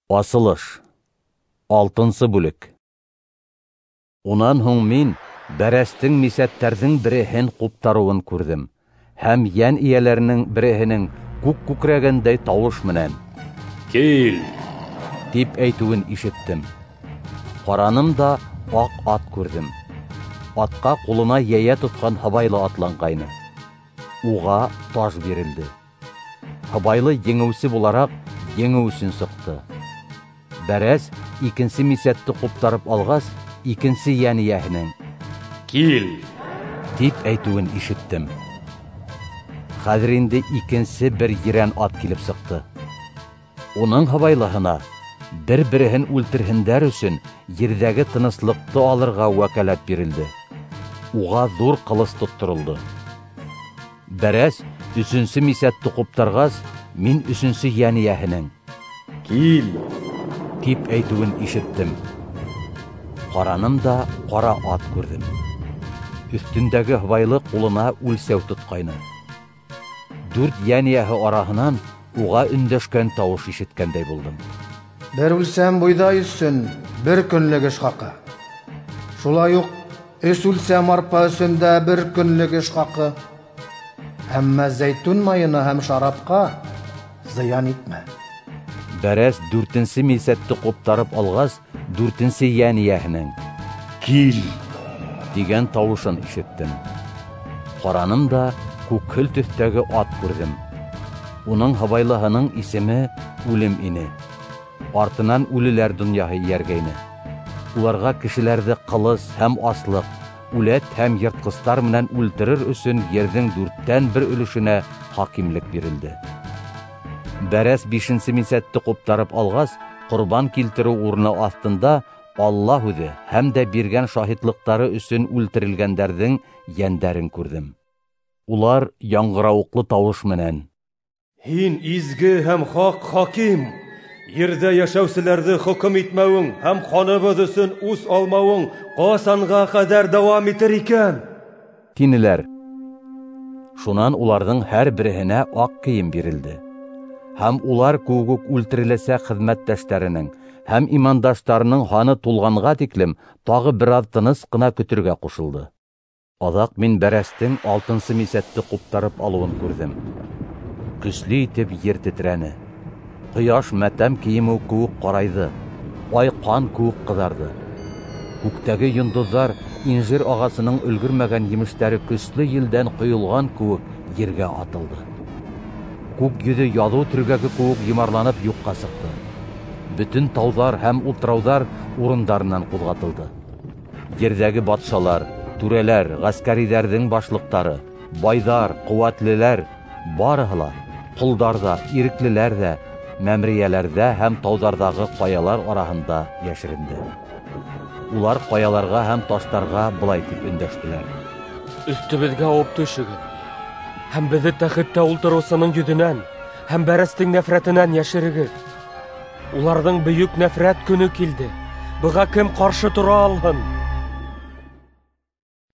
Асылыш. 6-нчы бүлек. Унан һуң мин бәрәстең мисәттәрҙең береһен ҡуптарыуын күрҙем, һәм йән ияләренең береһенең күк күкрәгәндәй тауыш менән «Кил!» дип әйтеүен ишеттем. Ҡараным да аҡ ат күрҙем. Атҡа ҡулына йәйә тотҡан һыбайлы атланғайны. Уға таш бирелде. Һыбайлы еңеүсе булараҡ еңеү өсөн сыҡты. Бәрәс икенсе мисәтте ҡуптарып алғас, икенсе йән эйәһенең «Кил!» дип әйтеүен ишеттем. Хәҙер инде икенсе бер ерән ат килеп сыҡты. Уның һыбайлыһына бер-береһен үлтерһендәр өсөн ерҙәге тыныслыҡты алырға вәкәләт бирелде. Уға ҙур ҡылыс тотторолдо. Бәрәс өсөнсө мисәтте ҡуптарғас, мин өсөнсө йән эйәһенең «Кил!» дип әйтеүен ишеттем. Ҡараным да ҡара ат күрҙем. Өҫтөндәге һыбайлы ҡулына үлсәү тотҡайны. 4 йән эйәһе араһынан уға өндәшкән тауыш ишеткәндәй булдым. Бер үлсәм бойҙай өсөн бер көнлөк эш хаҡы. Шулай уҡ 3 үлсәм арпа өсөн дә бер көнлөк эш хаҡы. Әммә зәйтүн майына һәм шарапҡа зыян итмә. Бәрәс 4-нче мисәтте ҡуптарып алғас, 4-нче йән эйәһенең «Кил!» дигән тауышын ишеттем. Ҡараным да күкһел төҫтәге ат күрҙем. Уның һыбайлыһының исеме Үлем ине. Артынан үлеләр донъяһы эйәргәйне. Уларға кешеләрҙе ҡылыс һәм аслыҡ, үләт һәм йыртҡыстар менән үлтерер өсөн ерҙең 4-тән 1 өлөшөнә хакимлек бирелде. Бәрәс 5-нче мисәтте ҡуптарып алғас, ҡорбан килтереү урыны аҫтында Аллаһ үҙе һәм дә биргән шаһитлыҡтары өсөн үлтерелгәндәрҙең йәндәрен күрҙем. Улар яңғырауыҡлы тауыш менән: «Һин изге һәм хаҡ хаким! Ерҙә йәшәүселәрҙе хөкөм итмәүең һәм ҡаныбыҙ өсөн үс алмауың ҡасанға ҡәҙәр дауам итер икән?» тинеләр. Шунан уларҙың һәр береһенә аҡ кейем бирелде. Һәм улар кеүек үк үлтереләсәк хеҙмәттәштәренең һәм имандаштарының һаны тулғанға тиклем тағы бер аҙ тыныс ҡына көтөргә ҡушылды. Аҙаҡ мин бәрәстең 6-нчы мисәтте ҡуптарып алыуын күрҙем. Көслө итеп ер тетрәне. Ҡояш мәтәм кейеме кеүек ҡарайҙы, ай ҡан кеүек ҡыҙарҙы. Күктәге йондоҙҙар инжир ағасының өлгөрмәгән емештәре көслө елдән ҡойолған кеүек ергә атылды. Күк йөҙө яҙыу төргәге кеүек йомарланып юҡҡа сыҡты. Бөтөн тауҙар һәм ултырауҙар урындарынан ҡуҙғатылды. Ерҙәге батшалар, түрәләр, ғәскәрейҙәрҙең башлыҡтары, байҙар, ҡеүәтлеләр, барыһы ла, ҡолдар ҙа, иреклеләр ҙә, мәмриәләр ҙә һәм тауҙарҙағы ҡаялар араһында йәшеренде. Улар ҡаяларға һәм таштарға былай тип өндәштеләр: «Өҫтөбөҙгә ауып төшөгөҙ, һәм беҙҙе тәхеттә ултырыусының йөҙөнән һәм бәрәстең нәфрәтенән йәшерегеҙ. Уларҙың бөйөк нәфрәт көнө килде. Быға кем ҡаршы тора алһын?»